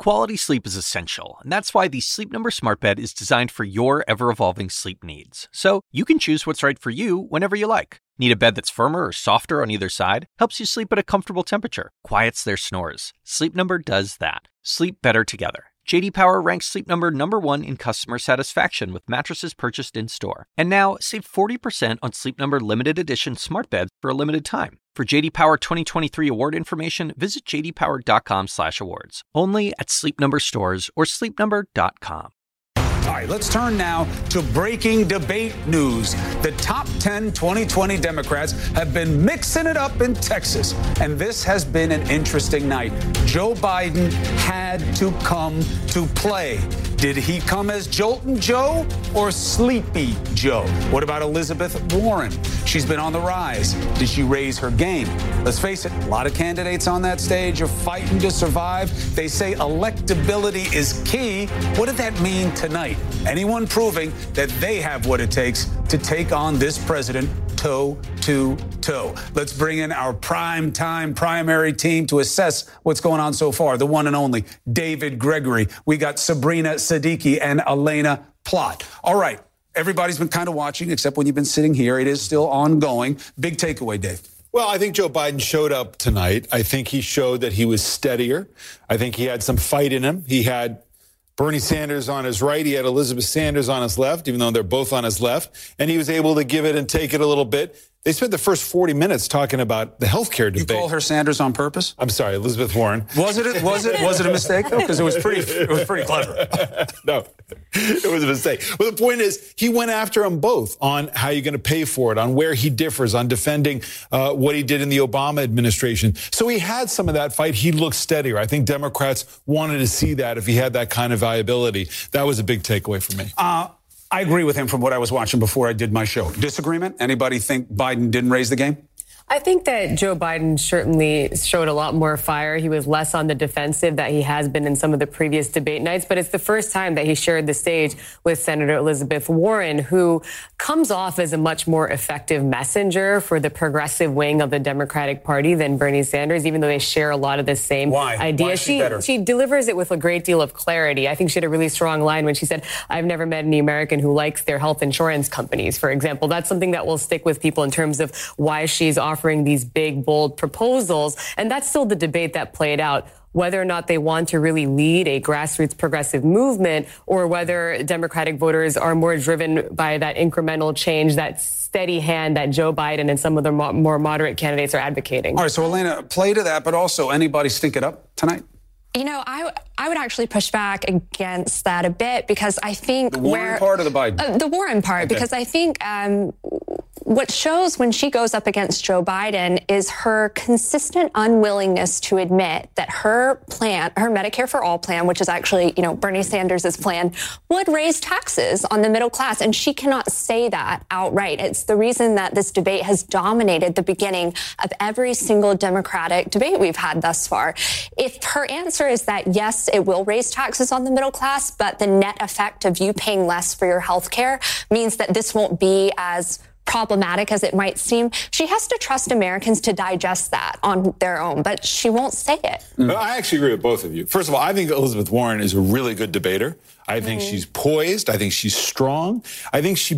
Quality sleep is essential, and that's why the Sleep Number Smart Bed is designed for your ever-evolving sleep needs. So you can choose what's right for you whenever you like. Need a bed that's firmer or softer on either side? Helps you sleep at a comfortable temperature. Quiets their snores. Sleep Number does that. Sleep better together. J.D. Power ranks Sleep Number #1 in customer satisfaction with mattresses purchased in-store. And now, save 40% on Sleep Number limited edition smart beds for a limited time. For J.D. Power 2023 award information, visit jdpower.com/awards. Only at Sleep Number stores or sleepnumber.com. All right, let's turn now to breaking debate news. The top 10 2020 Democrats have been mixing it up in Texas, and this has been an interesting night. Joe Biden had to come to play. Did he come as Joltin' Joe or Sleepy Joe? What about Elizabeth Warren? She's been on the rise. Did she raise her game? Let's face it, a lot of candidates on that stage are fighting to survive. They say electability is key. What did that mean tonight? Anyone proving that they have what it takes to take on this president toe to toe. Let's bring in our prime time primary team to assess what's going on so far. The one and only David Gregory. We got Sabrina Siddiqui and Elena Plott. All right. Everybody's been kind of watching, except when you've been sitting here. It is still ongoing. Big takeaway, Dave. Well, I think Joe Biden showed up tonight. I think he showed that he was steadier. I think he had some fight in him. He had Bernie Sanders on his right. He had Elizabeth Sanders on his left, even though they're both on his left. And he was able to give it and take it a little bit. They spent the first 40 minutes talking about the healthcare debate. You call her Sanders on purpose? I'm sorry, Elizabeth Warren. Was it a mistake though? Because it was pretty clever. No, it was a mistake. But the point is, he went after them both on how you're going to pay for it, on where he differs, on defending what he did in the Obama administration. So he had some of that fight. He looked steadier. I think Democrats wanted to see that if he had that kind of viability. That was a big takeaway for me. I agree with him from what I was watching before I did my show. Disagreement? Anybody think Biden didn't raise the game? I think that Joe Biden certainly showed a lot more fire. He was less on the defensive that he has been in some of the previous debate nights, but it's the first time that he shared the stage with Senator Elizabeth Warren, who comes off as a much more effective messenger for the progressive wing of the Democratic Party than Bernie Sanders, even though they share a lot of the same ideas. Why is she better? She delivers it with a great deal of clarity. I think she had a really strong line when she said, "I've never met any American who likes their health insurance companies," for example. That's something that will stick with people in terms of why she's offering these big, bold proposals. And that's still the debate that played out, whether or not they want to really lead a grassroots progressive movement or whether Democratic voters are more driven by that incremental change, that steady hand that Joe Biden and some of the more moderate candidates are advocating. All right, so Elena, play to that, but also anybody stink it up tonight? You know, I would actually push back against that a bit because I think the Warren part or the Biden? The Warren part, okay. Because I think what shows when she goes up against Joe Biden is her consistent unwillingness to admit that her plan, her Medicare for All plan, which is actually, Bernie Sanders' plan, would raise taxes on the middle class. And she cannot say that outright. It's the reason that this debate has dominated the beginning of every single Democratic debate we've had thus far. If her answer is that, yes, it will raise taxes on the middle class, but the net effect of you paying less for your health care means that this won't be as problematic as it might seem, she has to trust Americans to digest that on their own, but she won't say it. I actually agree with both of you. First of all, I think Elizabeth Warren is a really good debater. I think she's poised. I think she's strong. I think she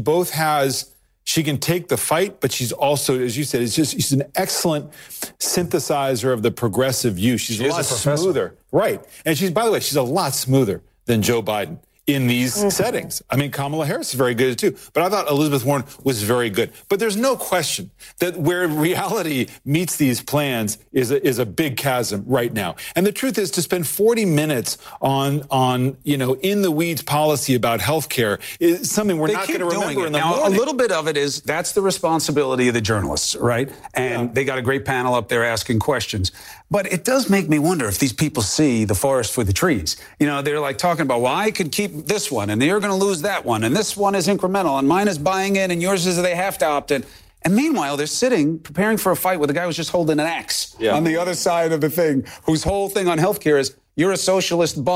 can take the fight, but she's also, as you said, she's an excellent synthesizer of the progressive view. She's a lot smoother. Right. And by the way, she's a lot smoother than Joe Biden in these settings. I mean, Kamala Harris is very good too, but I thought Elizabeth Warren was very good. But there's no question that where reality meets these plans is a big chasm right now. And the truth is, to spend 40 minutes on in the weeds policy about healthcare is something we're not going to remember in the morning. A little bit of it is that's the responsibility of the journalists, right? And they got a great panel up there asking questions. But it does make me wonder if these people see the forest for the trees. They're like talking about, well, I could keep this one and you're going to lose that one. And this one is incremental and mine is buying in and yours is they have to opt in. And meanwhile, they're sitting preparing for a fight with a guy who's just holding an axe on the other side of the thing, whose whole thing on healthcare is you're a socialist bum.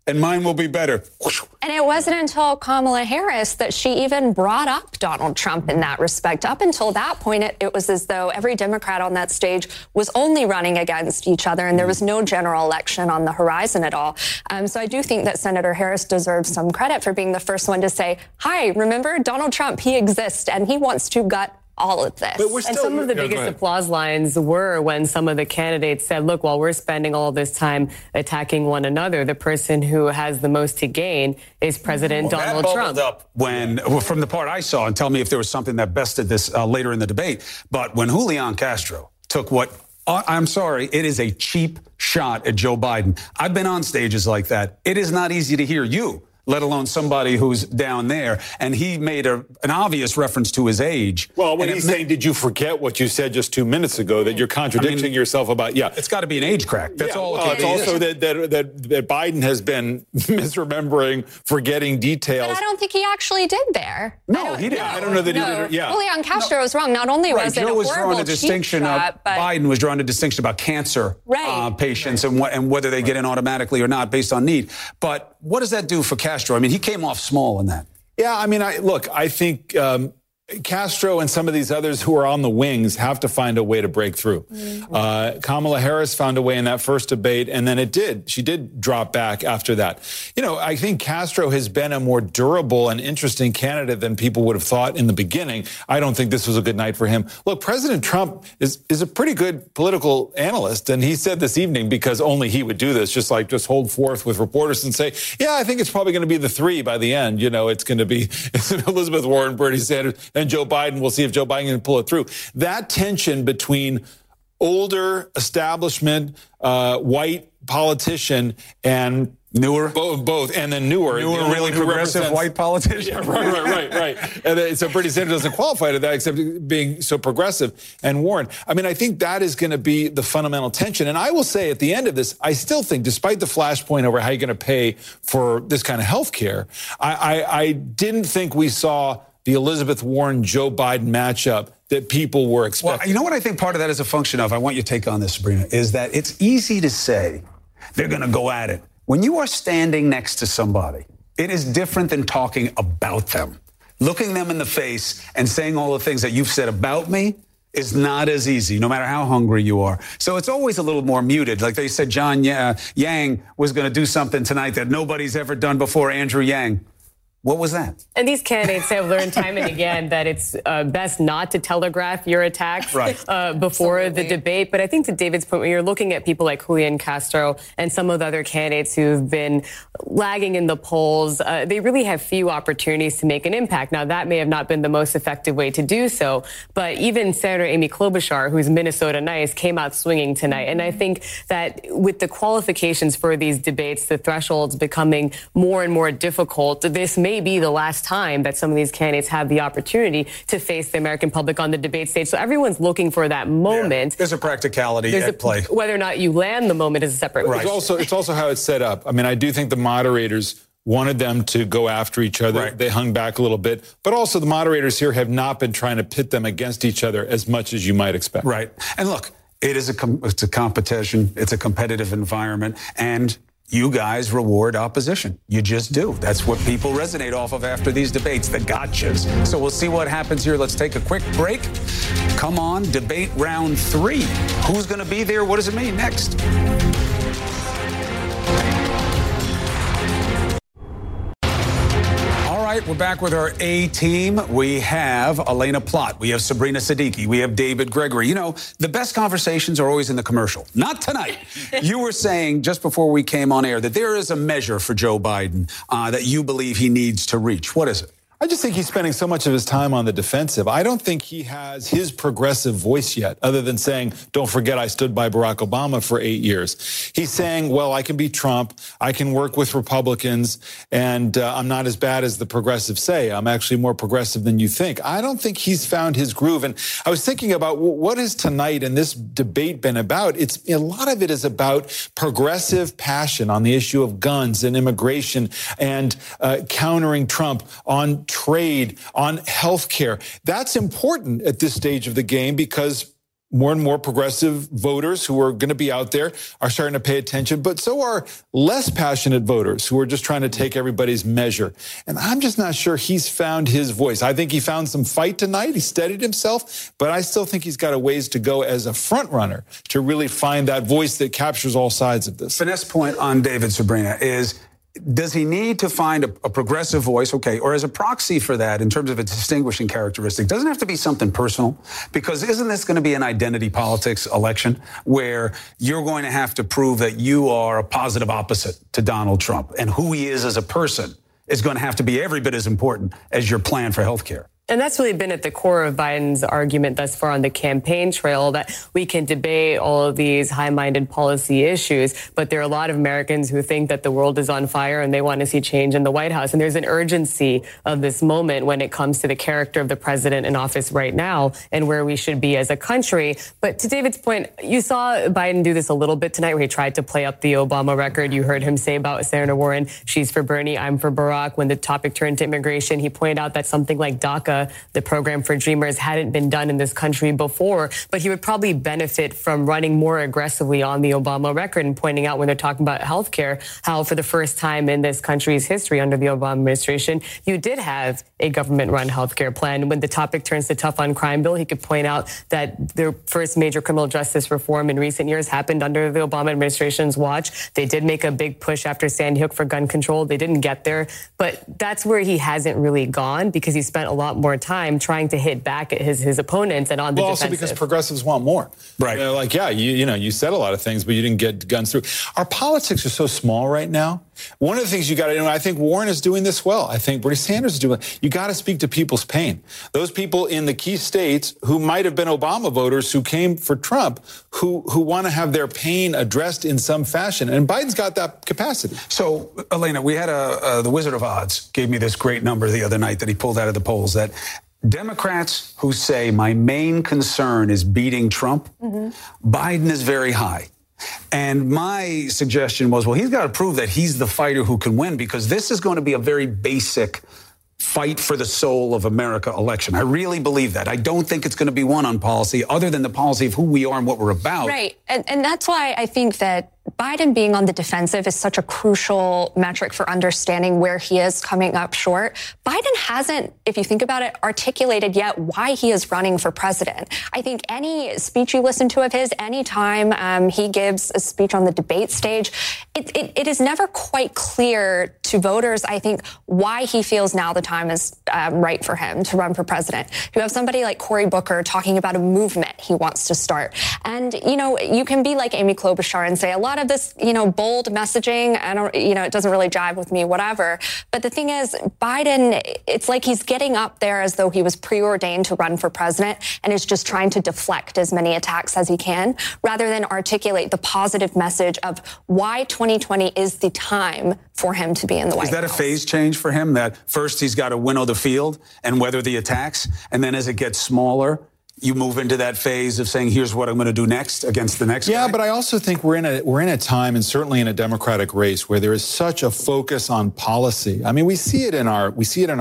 and mine will be better. And it wasn't until Kamala Harris that she even brought up Donald Trump in that respect. Up until that point, it was as though every Democrat on that stage was only running against each other, and there was no general election on the horizon at all. So I do think that Senator Harris deserves some credit for being the first one to say, hi, remember Donald Trump, he exists, and he wants to gut all of this. But and some of the biggest applause lines were when some of the candidates said, look, while we're spending all this time attacking one another, the person who has the most to gain is President Donald Trump. Up from the part I saw, and tell me if there was something that bested this later in the debate, but when Julian Castro took what, I'm sorry, it is a cheap shot at Joe Biden. I've been on stages like that. It is not easy to hear you, let alone somebody who's down there. And he made an obvious reference to his age. Well, when he's saying, did you forget what you said just 2 minutes ago, that you're contradicting yourself about, It's got to be an age crack. That's all. It's also that Biden has been misremembering, forgetting details. But I don't think he actually did there. No, he didn't. I don't know that he did. Yeah. Julian Castro was wrong. Not only was it a horrible cheap shot, but Biden was drawing a distinction about cancer patients and whether they get in automatically or not based on need. But what does that do for Castro? I mean, he came off small in that. Yeah, I mean, I think Castro and some of these others who are on the wings have to find a way to break through. Kamala Harris found a way in that first debate, and then she did drop back after that. I think Castro has been a more durable and interesting candidate than people would have thought in the beginning. I don't think this was a good night for him. Look, President Trump is a pretty good political analyst, and he said this evening, because only he would do this, just hold forth with reporters and say, yeah, I think it's probably going to be the three by the end. It's going to be Elizabeth Warren, Bernie Sanders, and Joe Biden. We'll see if Joe Biden can pull it through. That tension between older establishment, white politician and newer, both, and then newer really progressive white politician. Yeah, right. And so Bernie Sanders doesn't qualify to that, except being so progressive. And Warren, I mean, I think that is going to be the fundamental tension. And I will say, at the end of this, I still think, despite the flashpoint over how you're going to pay for this kind of health care, I didn't think we saw the Elizabeth Warren, Joe Biden matchup that people were expecting. Well, you know what I think part of that is a function of, I want your take on this, Sabrina, is that it's easy to say they're going to go at it. When you are standing next to somebody, it is different than talking about them. Looking them in the face and saying all the things that you've said about me is not as easy, no matter how hungry you are. So it's always a little more muted. Like they said, John Yang was going to do something tonight that nobody's ever done before, Andrew Yang. What was that? And these candidates have learned time and again that it's best not to telegraph your attacks before the debate. But I think to David's point, when you're looking at people like Julian Castro and some of the other candidates who've been lagging in the polls, they really have few opportunities to make an impact. Now, that may have not been the most effective way to do so. But even Senator Amy Klobuchar, who's Minnesota nice, came out swinging tonight. And I think that with the qualifications for these debates, the thresholds becoming more and more difficult, this may be the last time that some of these candidates have the opportunity to face the American public on the debate stage. So everyone's looking for that moment. Yeah, there's a practicality at play. Whether or not you land the moment is a separate question. It's also how it's set up. I mean, I do think the moderators wanted them to go after each other. Right. They hung back a little bit. But also the moderators here have not been trying to pit them against each other as much as you might expect. Right. And look, it's a competition. It's a competitive environment. And you guys reward opposition. You just do. That's what people resonate off of after these debates, the gotchas. So we'll see what happens here. Let's take a quick break. Come on, debate round 3. Who's going to be there? What does it mean? Next. We're back with our A team. We have Elena Plott. We have Sabrina Siddiqui. We have David Gregory. You know, the best conversations are always in the commercial. Not tonight. You were saying just before we came on air that there is a measure for Joe Biden that you believe he needs to reach. What is it? I just think he's spending so much of his time on the defensive. I don't think he has his progressive voice yet, other than saying, don't forget I stood by Barack Obama for 8 years. He's saying, well, I can beat Trump, I can work with Republicans, and I'm not as bad as the progressives say. I'm actually more progressive than you think. I don't think he's found his groove. And I was thinking about what is tonight and this debate been about? A lot of it is about progressive passion on the issue of guns and immigration and countering Trump on trade, on health care. That's important at this stage of the game because more and more progressive voters who are going to be out there are starting to pay attention, but so are less passionate voters who are just trying to take everybody's measure. And I'm just not sure he's found his voice. I think he found some fight tonight. He steadied himself, but I still think he's got a ways to go as a front runner to really find that voice that captures all sides of this. Finesse point on David, Sabrina, is does he need to find a progressive voice, okay, or as a proxy for that in terms of a distinguishing characteristic? Doesn't have to be something personal, because isn't this going to be an identity politics election where you're going to have to prove that you are a positive opposite to Donald Trump, and who he is as a person is going to have to be every bit as important as your plan for health care? And that's really been at the core of Biden's argument thus far on the campaign trail, that we can debate all of these high-minded policy issues, but there are a lot of Americans who think that the world is on fire and they want to see change in the White House. And there's an urgency of this moment when it comes to the character of the president in office right now and where we should be as a country. But to David's point, you saw Biden do this a little bit tonight where he tried to play up the Obama record. You heard him say about Senator Warren, she's for Bernie, I'm for Barack. When the topic turned to immigration, he pointed out that something like DACA, the program for Dreamers, hadn't been done in this country before, but he would probably benefit from running more aggressively on the Obama record and pointing out when they're talking about healthcare, how for the first time in this country's history under the Obama administration, you did have a government-run healthcare plan. When the topic turns to tough on crime bill, he could point out that the first major criminal justice reform in recent years happened under the Obama administration's watch. They did make a big push after Sandy Hook for gun control. They didn't get there, but that's where he hasn't really gone, because he spent a lot more time trying to hit back at his opponents and on the defensive. Also because progressives want more. Right. Like, yeah, you said a lot of things, but you didn't get guns through. Our politics are so small right now. One of the things you got to do, I think Warren is doing this well. I think Bernie Sanders is doing it. You got to speak to people's pain. Those people in the key states who might have been Obama voters who came for Trump, who want to have their pain addressed in some fashion. And Biden's got that capacity. So, Elena, we had the Wizard of Odds gave me this great number the other night that he pulled out of the polls, that Democrats who say my main concern is beating Trump, Biden is very high. And my suggestion was, well, he's got to prove that he's the fighter who can win, because this is going to be a very basic fight for the soul of America election. I really believe that. I don't think it's going to be won on policy other than the policy of who we are and what we're about. Right. And that's why I think that Biden being on the defensive is such a crucial metric for understanding where he is coming up short. Biden hasn't, if you think about it, articulated yet why he is running for president. I think any speech you listen to of his, any time he gives a speech on the debate stage, it is never quite clear to voters, I think, why he feels now the time is right for him to run for president. You have somebody like Cory Booker talking about a movement he wants to start. And, you can be like Amy Klobuchar and say a lot of this, bold messaging, it doesn't really jive with me, whatever. But the thing is, Biden, it's like he's getting up there as though he was preordained to run for president and is just trying to deflect as many attacks as he can, rather than articulate the positive message of why 2020 is the time for him to be in the White House. Is that a phase change for him, that first he's got to winnow the field and weather the attacks, and then as it gets smaller, you move into that phase of saying, here's what I'm going to do next against the next guy? Yeah, but I also think we're in a time, and certainly in a Democratic race, where there is such a focus on policy. I mean, we see it in our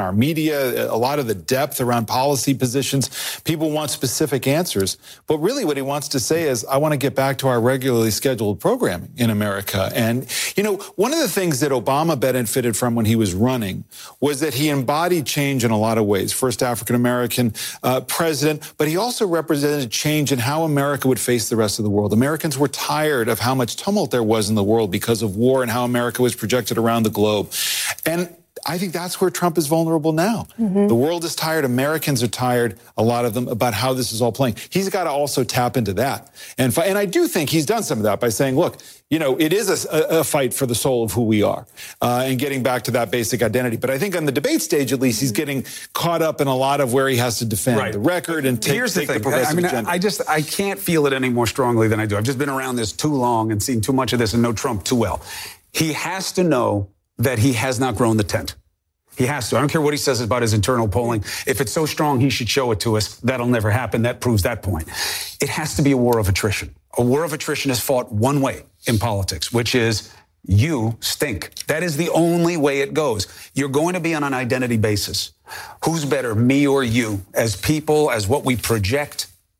media, a lot of the depth around policy positions. People want specific answers. But really what he wants to say is, I want to get back to our regularly scheduled programming in America. And, one of the things that Obama benefited from when he was running was that he embodied change in a lot of ways. First African-American president, but he also represented change in how America would face the rest of the world. Americans were tired of how much tumult there was in the world because of war and how America was projected around the globe. And I think that's where Trump is vulnerable now. The world is tired. Americans are tired, a lot of them, about how this is all playing. He's got to also tap into that. And I do think he's done some of that by saying, look, it is a fight for the soul of who we are and getting back to that basic identity. But I think on the debate stage, at least, he's getting caught up in a lot of where he has to defend the record and take the progressive agenda. I can't feel it any more strongly than I do. I've just been around this too long and seen too much of this and know Trump too well. He has to know that he has not grown the tent. He has to. I don't care what he says about his internal polling. If it's so strong, he should show it to us. That'll never happen. That proves that point. It has to be a war of attrition. A war of attrition is fought one way in politics, which is you stink. That is the only way it goes. You're going to be on an identity basis. Who's better, me or you, as people, as what we project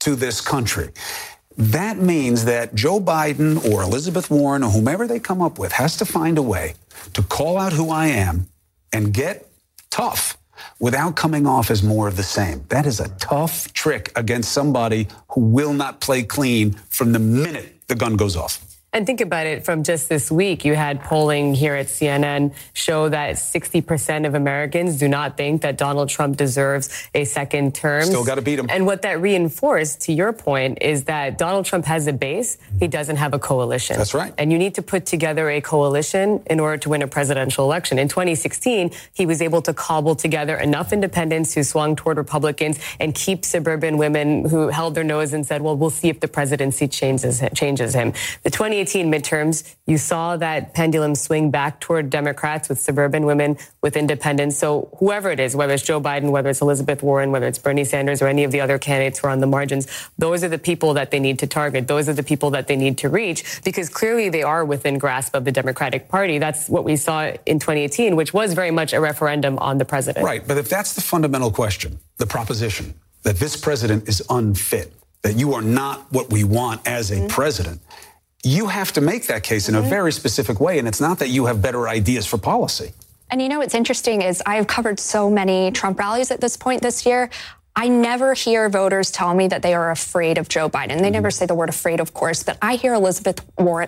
to this country. That means that Joe Biden or Elizabeth Warren or whomever they come up with has to find a way to call out who I am and get tough without coming off as more of the same. That is a tough trick against somebody who will not play clean from the minute the gun goes off. And think about it from just this week. You had polling here at CNN show that 60% of Americans do not think that Donald Trump deserves a second term. Still got to beat him. And what that reinforced, to your point, is that Donald Trump has a base. He doesn't have a coalition. That's right. And you need to put together a coalition in order to win a presidential election. In 2016, he was able to cobble together enough independents who swung toward Republicans and keep suburban women who held their nose and said, well, we'll see if the presidency changes him. The 2018 midterms, you saw that pendulum swing back toward Democrats with suburban women, with independents. So whoever it is, whether it's Joe Biden, whether it's Elizabeth Warren, whether it's Bernie Sanders or any of the other candidates who are on the margins, those are the people that they need to target. Those are the people that they need to reach, because clearly they are within grasp of the Democratic Party. That's what we saw in 2018, which was very much a referendum on the president. Right. But if that's the fundamental question, the proposition that this president is unfit, that you are not what we want as a president, you have to make that case in a very specific way. And it's not that you have better ideas for policy. And you know what's interesting is I've covered so many Trump rallies at this point this year. I never hear voters tell me that they are afraid of Joe Biden. They never say the word afraid, of course, but I hear Elizabeth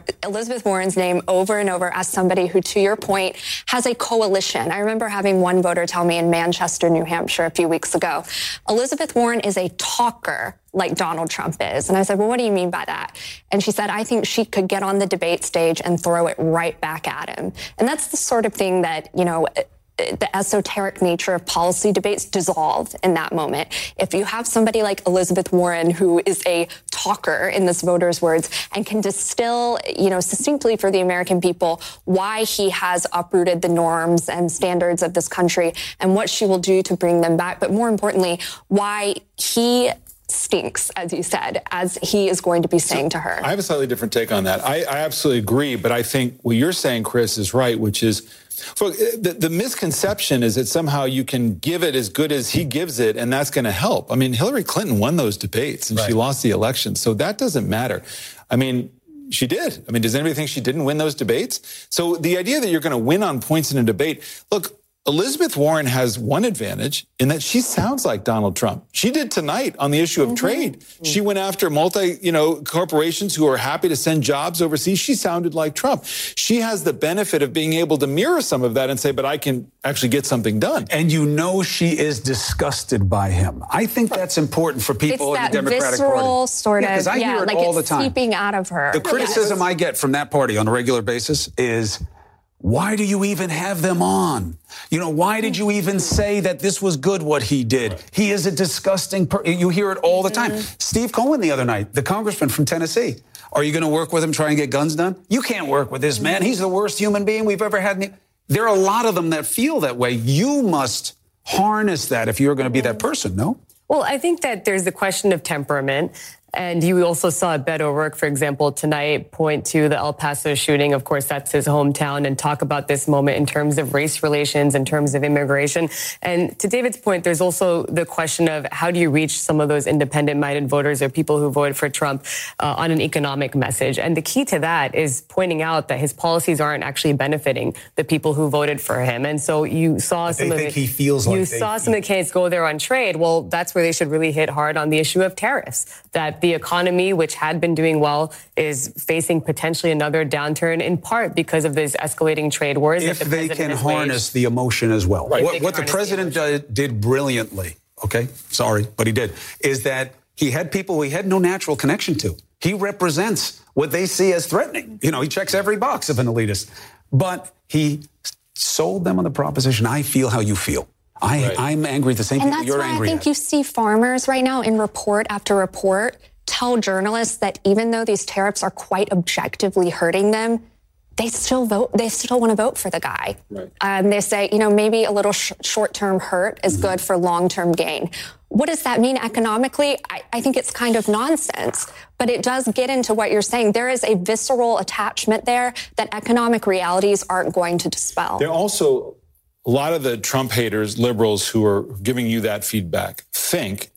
Warren's name over and over as somebody who, to your point, has a coalition. I remember having one voter tell me in Manchester, New Hampshire a few weeks ago, Elizabeth Warren is a talker like Donald Trump is. And I said, well, what do you mean by that? And she said, I think she could get on the debate stage and throw it right back at him. And that's the sort of thing that, you know, the esoteric nature of policy debates dissolve in that moment. If you have somebody like Elizabeth Warren, who is a talker in this voter's words and can distill, you know, succinctly for the American people why he has uprooted the norms and standards of this country and what she will do to bring them back, but more importantly, why he stinks, as you said, as he is going to be saying to her. I have a slightly different take on that. I absolutely agree, but I think what you're saying, Chris, is right, which is, so the misconception is that somehow you can give it as good as he gives it, and that's going to help. I mean, Hillary Clinton won those debates, and she lost the election, so that doesn't matter. I mean, she did. I mean, does anybody think she didn't win those debates? So the idea that you're going to win on points in a debate, look, Elizabeth Warren has one advantage in that she sounds like Donald Trump. She did tonight on the issue of trade. She went after corporations who are happy to send jobs overseas. She sounded like Trump. She has the benefit of being able to mirror some of that and say, but I can actually get something done. And you know she is disgusted by him. I think that's important for people in the Democratic Party. Visceral sort of, because I hear it all the time. Seeping out of her. The criticism I get from that party on a regular basis is, why do you even have them on? You know, why did you even say that this was good what he did? He is a disgusting you hear it all the time. Steve Cohen the other night, the congressman from Tennessee. Are you going to work with him trying to get guns done? You can't work with this man. He's the worst human being we've ever had. There are a lot of them that feel that way. You must harness that if you're going to be that person, no? Well, I think that there's the question of temperament. And you also saw Beto O'Rourke, for example, tonight point to the El Paso shooting. Of course, that's his hometown, and talk about this moment in terms of race relations, in terms of immigration. And to David's point, there's also the question of how do you reach some of those independent-minded voters or people who voted for Trump on an economic message. And the key to that is pointing out that his policies aren't actually benefiting the people who voted for him. And so you saw some of it. He feels like you saw some of the candidates go there on trade. Well, that's where they should really hit hard on the issue of tariffs, that the economy, which had been doing well, is facing potentially another downturn, in part because of these escalating trade wars. If they can harness the emotion as well. Right. What the president did brilliantly, okay, sorry, but he did, is that he had people he had no natural connection to. He represents what they see as threatening. You know, he checks every box of an elitist. But he sold them on the proposition, I feel how you feel. I'm angry at the same people you're angry at. And that's why I think you see farmers right now in report after report tell journalists that even though these tariffs are quite objectively hurting them, they still vote. They still want to vote for the guy. Right. They say, you know, maybe a little short-term hurt is good for long-term gain. What does that mean economically? I think it's kind of nonsense, but it does get into what you're saying. There is a visceral attachment there that economic realities aren't going to dispel. There also, a lot of the Trump haters, liberals who are giving you that feedback, think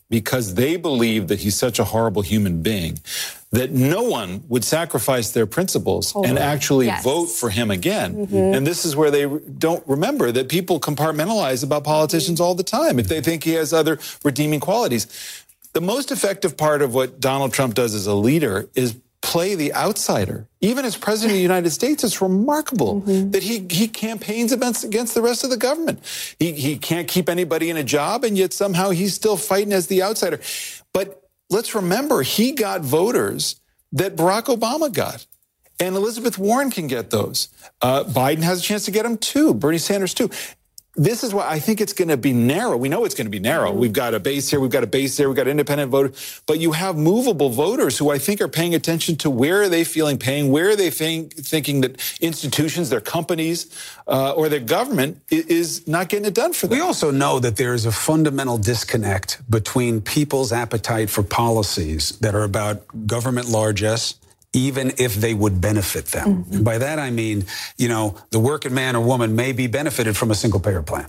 because they believe that he's such a horrible human being that no one would sacrifice their principles and actually vote for him again. And this is where they don't remember that people compartmentalize about politicians all the time if they think he has other redeeming qualities. The most effective part of what Donald Trump does as a leader is play the outsider. Even as president of the United States, it's remarkable that he campaigns against the rest of the government. He can't keep anybody in a job, and yet somehow he's still fighting as the outsider. But let's remember, he got voters that Barack Obama got. And Elizabeth Warren can get those. Biden has a chance to get them too. Bernie Sanders too. This is why I think it's going to be narrow. We know it's going to be narrow. We've got a base here, we've got a base there, we've got independent voters. But you have movable voters who I think are paying attention to where are they feeling pain, where are they thinking that institutions, their companies, or their government is not getting it done for them. We also know that there is a fundamental disconnect between people's appetite for policies that are about government largesse, even if they would benefit them. And by that, I mean, the working man or woman may be benefited from a single payer plan,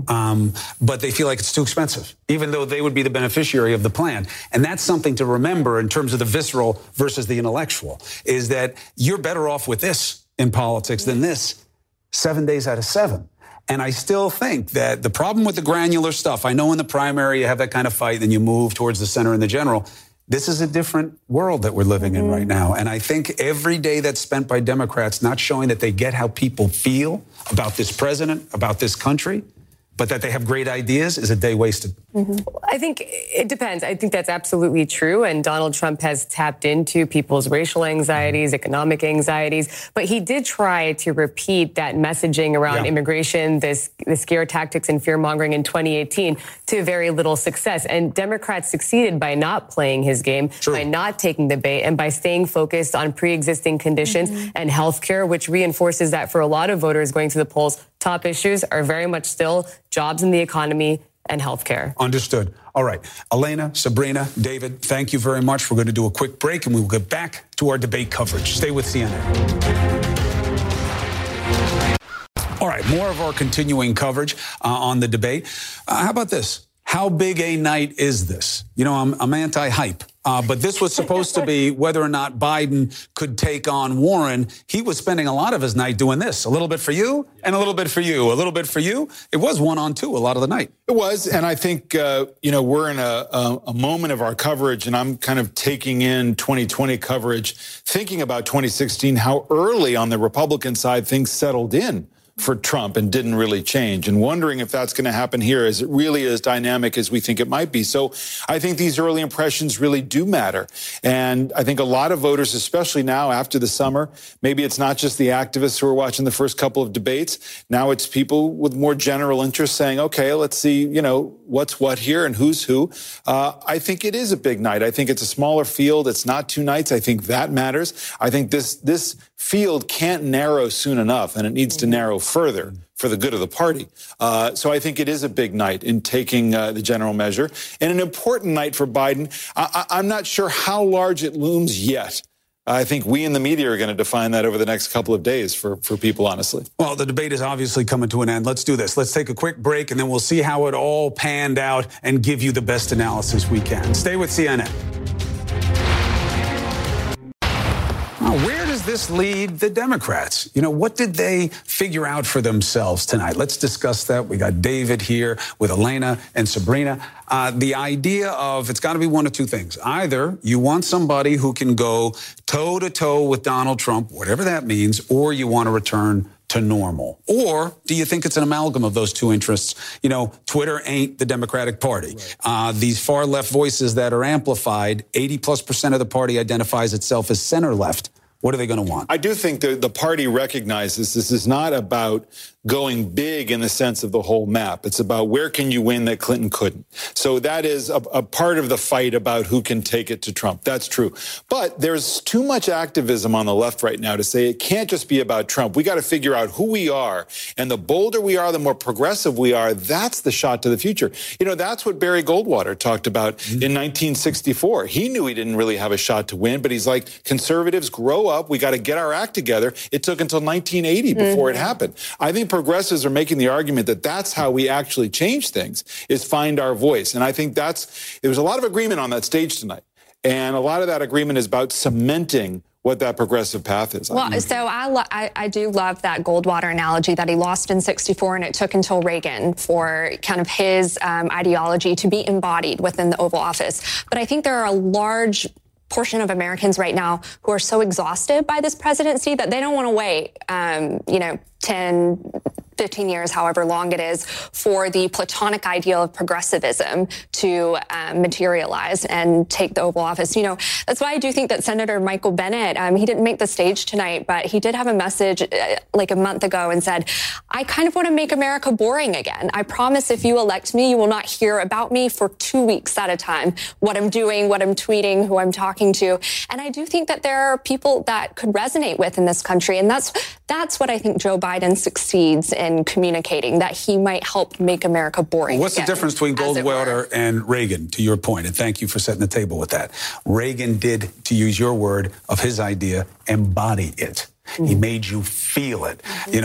but they feel like it's too expensive, even though they would be the beneficiary of the plan. And that's something to remember in terms of the visceral versus the intellectual, is that you're better off with this in politics than this 7 days out of 7. And I still think that the problem with the granular stuff, I know in the primary you have that kind of fight, then you move towards the center and the general. This is a different world that we're living in right now. And I think every day that's spent by Democrats not showing that they get how people feel about this president, about this country, but that they have great ideas is a day wasted. I think it depends. I think that's absolutely true. And Donald Trump has tapped into people's racial anxieties, economic anxieties. But he did try to repeat that messaging around immigration, the scare tactics and fear mongering in 2018 to very little success. And Democrats succeeded by not playing his game, by not taking the bait, and by staying focused on pre-existing conditions and health care, which reinforces that for a lot of voters going to the polls, top issues are very much still jobs in the economy and healthcare. Understood. All right. Elena, Sabrina, David, thank you very much. We're going to do a quick break and we will get back to our debate coverage. Stay with CNN. All right. More of our continuing coverage on the debate. How about this? How big a night is this? I'm anti-hype. But this was supposed to be whether or not Biden could take on Warren. He was spending a lot of his night doing this. A little bit for you and a little bit for you. A little bit for you. It was 1-on-2 a lot of the night. It was. And I think, we're in a moment of our coverage, and I'm kind of taking in 2020 coverage, thinking about 2016, how early on the Republican side things settled in for Trump and didn't really change, and wondering if that's going to happen here. Is it really as dynamic as we think it might be? So I think these early impressions really do matter. And I think a lot of voters, especially now after the summer, maybe it's not just the activists who are watching the first couple of debates. Now it's people with more general interest saying, okay, let's see, what's what here and who's who. I think it is a big night. I think it's a smaller field. It's not 2 nights. I think that matters. I think this field can't narrow soon enough, and it needs to narrow further for the good of the party. So I think it is a big night in taking the general measure, and an important night for Biden. I'm not sure how large it looms yet. I think we in the media are going to define that over the next couple of days for people, honestly. Well, the debate is obviously coming to an end. Let's do this. Let's take a quick break, and then we'll see how it all panned out and give you the best analysis we can. Stay with CNN. Where does this lead the Democrats? What did they figure out for themselves tonight? Let's discuss that. We got David here with Elena and Sabrina. The idea of it's got to be one of two things. Either you want somebody who can go toe-to-toe with Donald Trump, whatever that means, or you want to return to normal. Or do you think it's an amalgam of those two interests? Twitter ain't the Democratic Party. Right. These far left voices that are amplified, 80+% of the party identifies itself as center left. What are they going to want? I do think the party recognizes this is not about going big in the sense of the whole map. It's about where can you win that Clinton couldn't. So that is a part of the fight about who can take it to Trump. That's true. But there's too much activism on the left right now to say it can't just be about Trump. We got to figure out who we are. And the bolder we are, the more progressive we are. That's the shot to the future. That's what Barry Goldwater talked about in 1964. He knew he didn't really have a shot to win, but he's like, conservatives, grow up. We got to get our act together. It took until 1980 before it happened. I think progressives are making the argument that that's how we actually change things, is find our voice. And I think there was a lot of agreement on that stage tonight. And a lot of that agreement is about cementing what that progressive path is. Well, so I do love that Goldwater analogy that he lost in '64, and it took until Reagan for kind of his ideology to be embodied within the Oval Office. But I think there are a large portion of Americans right now who are so exhausted by this presidency that they don't want to wait, 10, 15 years, however long it is, for the platonic ideal of progressivism to materialize and take the Oval Office. That's why I do think that Senator Michael Bennet, he didn't make the stage tonight, but he did have a message like a month ago and said, I kind of want to make America boring again. I promise if you elect me, you will not hear about me for 2 weeks at a time, what I'm doing, what I'm tweeting, who I'm talking to. And I do think that there are people that could resonate with in this country. And that's what I think Joe Biden succeeds in communicating, that he might help make America boring. What's the difference between Goldwater and Reagan, to your point? And thank you for setting the table with that. Reagan did, to use your word, of his idea, embody it. He made you feel it.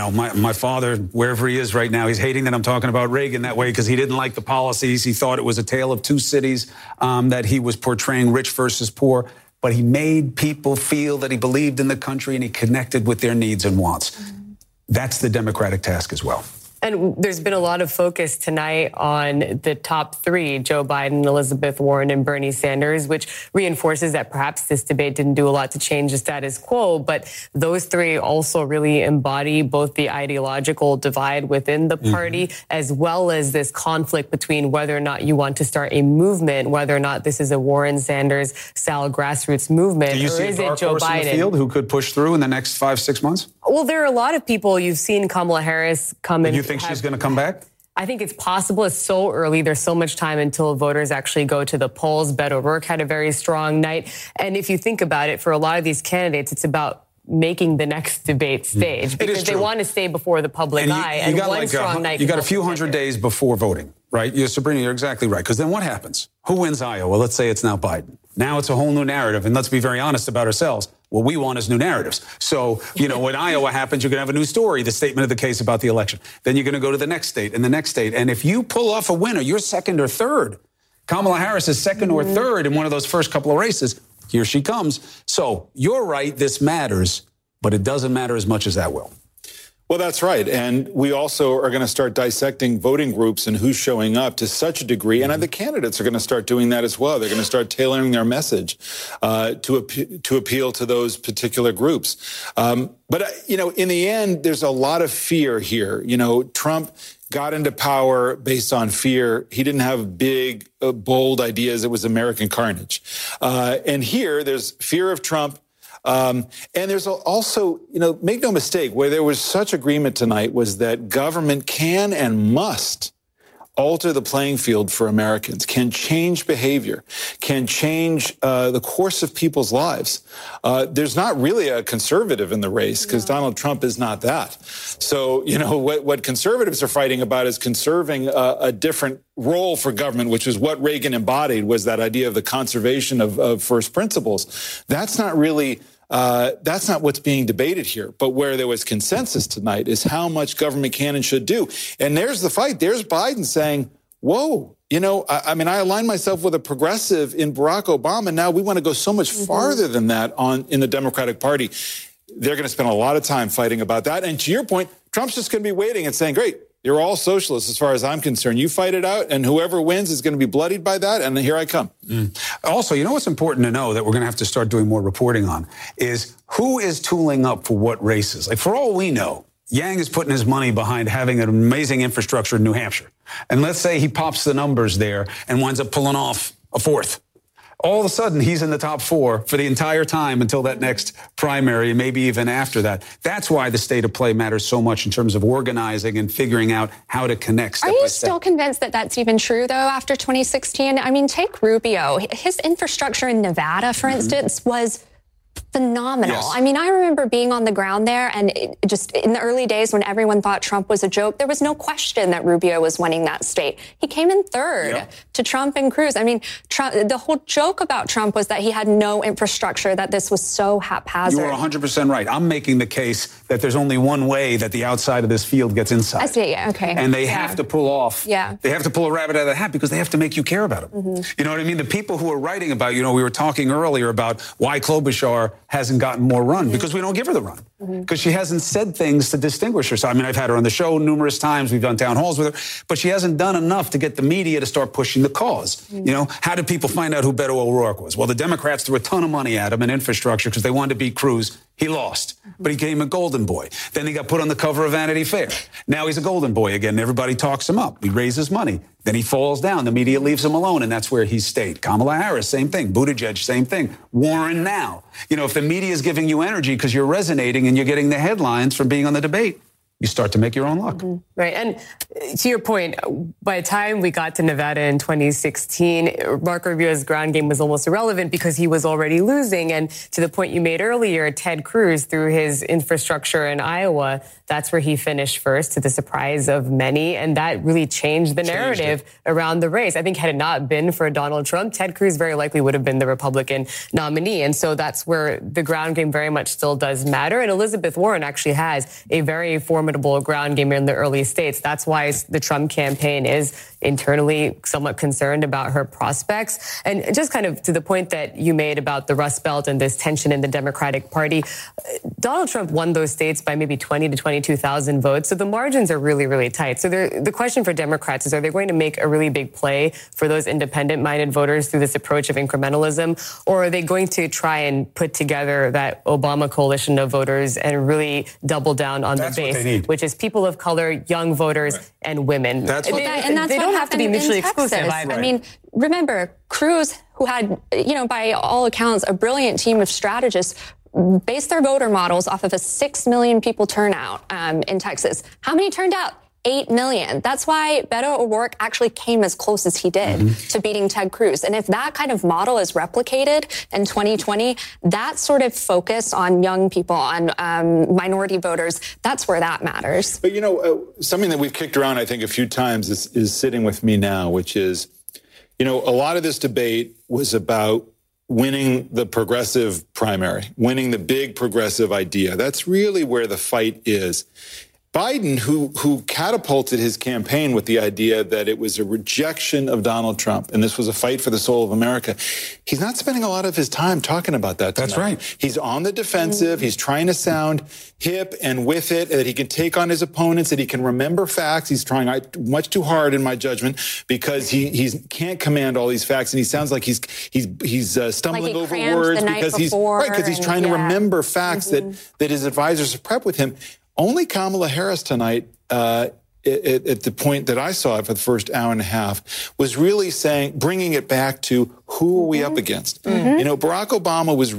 My father, wherever he is right now, he's hating that I'm talking about Reagan that way because he didn't like the policies. He thought it was a tale of two cities, that he was portraying rich versus poor. But he made people feel that he believed in the country and he connected with their needs and wants. That's the Democratic task as well. And there's been a lot of focus tonight on the top three, Joe Biden, Elizabeth Warren, and Bernie Sanders, which reinforces that perhaps this debate didn't do a lot to change the status quo. But those three also really embody both the ideological divide within the party, as well as this conflict between whether or not you want to start a movement, whether or not this is a Warren Sanders style grassroots movement, or is it Joe Biden in the field who could push through in the next 5-6 months? Well, there are a lot of people. You've seen Kamala Harris come in. You think she's going to come back? I think it's possible. It's so early. There's so much time until voters actually go to the polls. Beto O'Rourke had a very strong night. And if you think about it, for a lot of these candidates, it's about making the next debate stage because they want to stay before the public eye. And one strong night. You got a few hundred days before voting, right? Sabrina, you're exactly right. Because then what happens? Who wins Iowa? Let's say it's now Biden. Now it's a whole new narrative. And let's be very honest about ourselves. What we want is new narratives. So, when Iowa happens, you're going to have a new story, the statement of the case about the election. Then you're going to go to the next state and the next state. And if you pull off a winner, you're second or third. Kamala Harris is second or third in one of those first couple of races. Here she comes. So you're right. This matters, but it doesn't matter as much as that will. Well, that's right. And we also are going to start dissecting voting groups and who's showing up to such a degree. And the candidates are going to start doing that as well. They're going to start tailoring their message to appeal to those particular groups. But in the end, there's a lot of fear here. Trump got into power based on fear. He didn't have big, bold ideas. It was American carnage. And here, there's fear of Trump. And there's also, make no mistake, where there was such agreement tonight was that government can and must alter the playing field for Americans, can change behavior, can change the course of people's lives. There's not really a conservative in the race because Donald Trump is not that. So, what conservatives are fighting about is conserving a different role for government, which is what Reagan embodied, was that idea of the conservation of first principles. That's not really that's not what's being debated here. But where there was consensus tonight is how much government can and should do. And there's the fight. There's Biden saying, whoa, I align myself with a progressive in Barack Obama. Now we want to go so much farther than that in the Democratic Party. They're going to spend a lot of time fighting about that. And to your point, Trump's just going to be waiting and saying, great, you're all socialists as far as I'm concerned. You fight it out, and whoever wins is going to be bloodied by that, and here I come. Also, what's important to know that we're going to have to start doing more reporting on is who is tooling up for what races. Like, for all we know, Yang is putting his money behind having an amazing infrastructure in New Hampshire. And let's say he pops the numbers there and winds up pulling off a fourth. All of a sudden, he's in the top four for the entire time until that next primary, and maybe even after that. That's why the state of play matters so much in terms of organizing and figuring out how to connect step by step. Are you still convinced that that's even true, though, after 2016? Take Rubio. His infrastructure in Nevada, for instance, was phenomenal. Yes. I mean, I remember being on the ground there, and just in the early days when everyone thought Trump was a joke, there was no question that Rubio was winning that state. He came in third to Trump and Cruz. I mean, the whole joke about Trump was that he had no infrastructure, that this was so haphazard. You are 100% right. I'm making the case that there's only one way that the outside of this field gets inside. I see, okay. And they have to pull off. Yeah. They have to pull a rabbit out of the hat because they have to make you care about them. You know what I mean? The people who are writing about, we were talking earlier about why Klobuchar hasn't gotten more run, because we don't give her the run. Because she hasn't said things to distinguish herself. I mean, I've had her on the show numerous times. We've done town halls with her, but she hasn't done enough to get the media to start pushing the cause. How did people find out who Beto O'Rourke was? Well, the Democrats threw a ton of money at him in infrastructure because they wanted to beat Cruz. He lost, but he became a golden boy. Then he got put on the cover of Vanity Fair. Now he's a golden boy again. Everybody talks him up. He raises money. Then he falls down. The media leaves him alone, and that's where he's stayed. Kamala Harris, same thing. Buttigieg, same thing. Warren now. If the media is giving you energy because you're resonating and you're getting the headlines from being on the debate, you start to make your own luck. Right. And to your point, by the time we got to Nevada in 2016, Marco Rubio's ground game was almost irrelevant because he was already losing. And to the point you made earlier, Ted Cruz, through his infrastructure in Iowa, that's where he finished first, to the surprise of many. And that really changed the narrative around the race. I think had it not been for Donald Trump, Ted Cruz very likely would have been the Republican nominee. And so that's where the ground game very much still does matter. And Elizabeth Warren actually has a very formidable ground game in the early states. That's why the Trump campaign is internally somewhat concerned about her prospects. And just kind of to the point that you made about the Rust Belt and this tension in the Democratic Party, Donald Trump won those states by maybe 20 to 22,000 votes. So the margins are really, really tight. So the question for Democrats is, are they going to make a really big play for those independent-minded voters through this approach of incrementalism? Or are they going to try and put together that Obama coalition of voters and really double down on the base, which is people of color, young voters, and women? They don't have to be mutually exclusive either. I mean, remember, Cruz, who had, by all accounts, a brilliant team of strategists, based their voter models off of a 6 million people turnout in Texas. How many turned out? 8 million. That's why Beto O'Rourke actually came as close as he did to beating Ted Cruz. And if that kind of model is replicated in 2020, that sort of focus on young people, on minority voters, that's where that matters. But, something that we've kicked around, I think, a few times is sitting with me now, which is, a lot of this debate was about winning the progressive primary, winning the big progressive idea. That's really where the fight is. Biden, who catapulted his campaign with the idea that it was a rejection of Donald Trump, and this was a fight for the soul of America, he's not spending a lot of his time talking about that tonight. That's right. He's on the defensive. He's trying to sound hip and with it, that he can take on his opponents, that he can remember facts. He's trying much too hard, in my judgment, because he can't command all these facts, and he sounds like he's stumbling over words because he's trying to remember facts that his advisors have prepped with him. Only Kamala Harris tonight, at the point that I saw it for the first hour and a half, was really bringing it back to who are we up against? Barack Obama was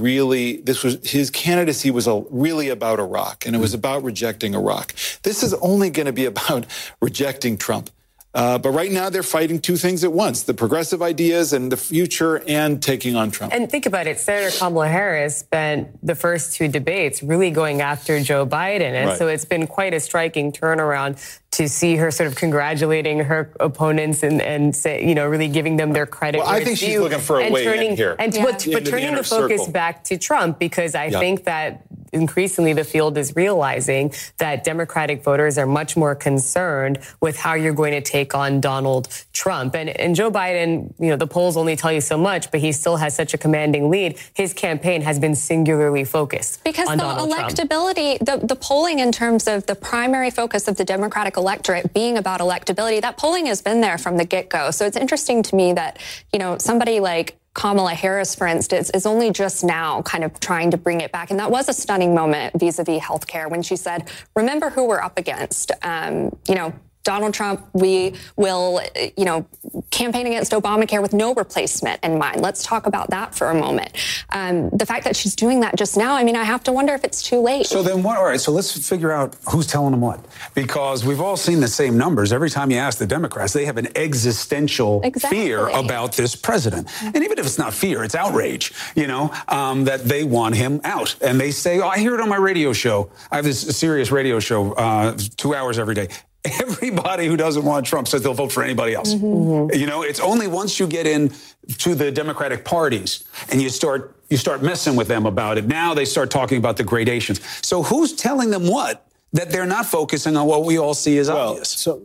his candidacy was really about Iraq, and it was about rejecting Iraq. This is only going to be about rejecting Trump. But right now they're fighting two things at once, the progressive ideas and the future, and taking on Trump. And think about it. Senator Kamala Harris spent the first two debates really going after Joe Biden. And so it's been quite a striking turnaround to see her sort of congratulating her opponents and say, really giving them their credit. Well, I think she's looking for a way in here. But turning the focus back to Trump, because I think that increasingly the field is realizing that Democratic voters are much more concerned with how you're going to take on Donald Trump. And Joe Biden, the polls only tell you so much, but he still has such a commanding lead. His campaign has been singularly focused on Donald Trump. Because the electability, the polling in terms of the primary focus of the Democratic electorate being about electability, that polling has been there from the get-go. So it's interesting to me that, somebody like Kamala Harris, for instance, is only just now kind of trying to bring it back. And that was a stunning moment vis-a-vis healthcare when she said, remember who we're up against. Donald Trump, we will, campaign against Obamacare with no replacement in mind. Let's talk about that for a moment. The fact that she's doing that just now, I have to wonder if it's too late. So then what? All right, so let's figure out who's telling them what. Because we've all seen the same numbers. Every time you ask the Democrats, they have an existential fear about this president. And even if it's not fear, it's outrage, that they want him out. And they say, I hear it on my radio show. I have this serious radio show, 2 hours every day. Everybody who doesn't want Trump says they'll vote for anybody else. It's only once you get in to the Democratic parties and you start messing with them about it. Now they start talking about the gradations. So who's telling them what? That they're not focusing on what we all see as obvious. So,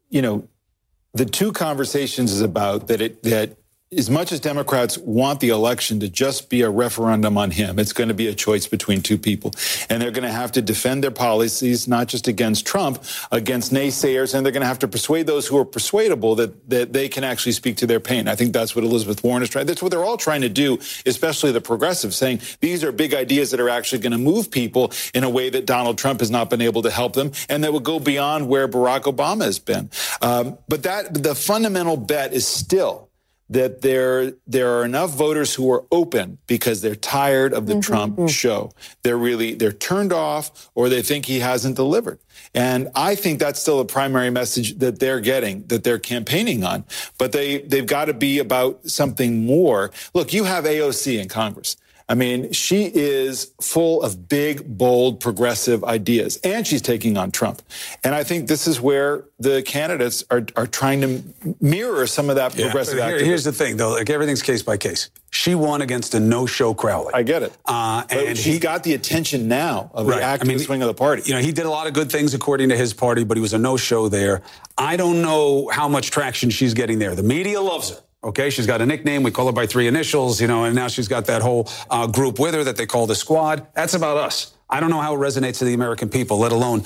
the two conversations is about that as much as Democrats want the election to just be a referendum on him, it's going to be a choice between two people. And they're going to have to defend their policies, not just against Trump, against naysayers. And they're going to have to persuade those who are persuadable that they can actually speak to their pain. I think that's what Elizabeth Warren is trying. That's what they're all trying to do, especially the progressives, saying these are big ideas that are actually going to move people in a way that Donald Trump has not been able to help them, and that will go beyond where Barack Obama has been. But the fundamental bet is still that there are enough voters who are open because they're tired of the Trump show. They're turned off, or they think he hasn't delivered. And I think that's still a primary message that they're getting, that they're campaigning on. But they've got to be about something more. Look, you have AOC in Congress. She is full of big, bold, progressive ideas, and she's taking on Trump. And I think this is where the candidates are trying to mirror some of that progressive activism. Here's the thing, though, everything's case by case. She won against a no-show Crowley. I get it. And he's got the attention now of the activist wing of the party. He did a lot of good things according to his party, but he was a no-show there. I don't know how much traction she's getting there. The media loves her. Okay, she's got a nickname. We call her by 3 initials, and now she's got that whole group with her that they call the Squad. That's about us. I don't know how it resonates to the American people, let alone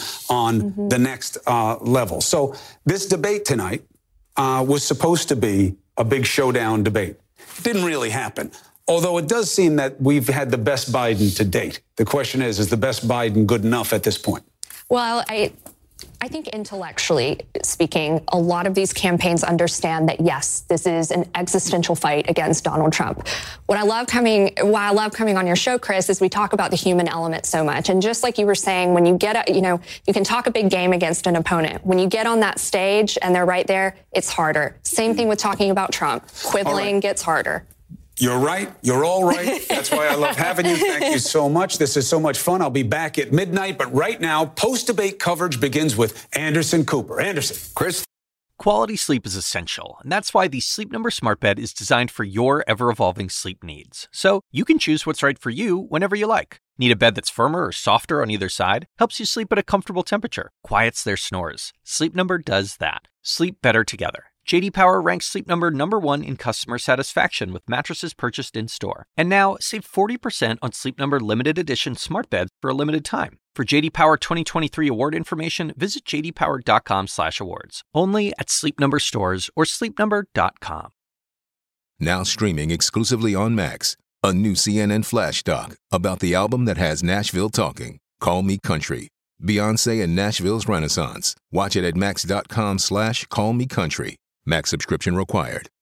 on the next level. So this debate tonight was supposed to be a big showdown debate. It didn't really happen, although it does seem that we've had the best Biden to date. The question is the best Biden good enough at this point? Well, I think intellectually speaking, a lot of these campaigns understand that, yes, this is an existential fight against Donald Trump. Why I love coming on your show, Chris, is we talk about the human element so much. And just like you were saying, when you get, you can talk a big game against an opponent. When you get on that stage and they're right there, it's harder. Same thing with talking about Trump. Quibbling gets harder. You're right. You're all right. That's why I love having you. Thank you so much. This is so much fun. I'll be back at midnight. But right now, post-debate coverage begins with Anderson Cooper. Anderson. Chris. Quality sleep is essential, and that's why the Sleep Number Smart Bed is designed for your ever-evolving sleep needs. So you can choose what's right for you whenever you like. Need a bed that's firmer or softer on either side? Helps you sleep at a comfortable temperature. Quiets their snores. Sleep Number does that. Sleep better together. J.D. Power ranks Sleep Number #1 in customer satisfaction with mattresses purchased in-store. And now, save 40% on Sleep Number limited edition smart beds for a limited time. For J.D. Power 2023 award information, visit jdpower.com/awards. Only at Sleep Number stores or sleepnumber.com. Now streaming exclusively on Max, a new CNN flash doc about the album that has Nashville talking, Call Me Country. Beyoncé and Nashville's Renaissance. Watch it at max.com/callmecountry. Max subscription required.